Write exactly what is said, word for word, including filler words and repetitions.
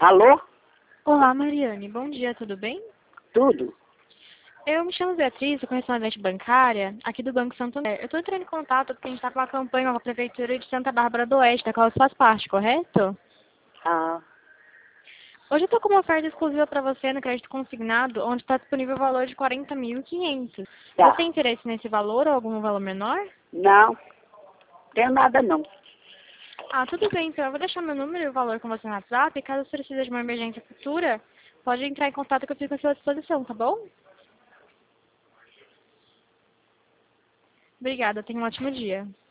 Alô? Olá, Mariane. Bom dia, tudo bem? Tudo? Eu me chamo Beatriz, sou correspondente bancária aqui do Banco Santander. Eu estou entrando em contato porque a gente está com uma campanha com a Prefeitura de Santa Bárbara do Oeste, da qual você faz parte, correto? Ah, Hoje eu estou com uma oferta exclusiva para você no crédito consignado, onde está disponível o valor de quarenta mil e quinhentos. Você tá. tem interesse nesse valor ou algum valor menor? Não, tenho nada não. Ah, tudo bem, então eu vou deixar meu número e o valor com você no WhatsApp, e caso você precise de uma emergência futura, pode entrar em contato que eu fico à sua disposição, tá bom? Obrigada, tenha um ótimo dia.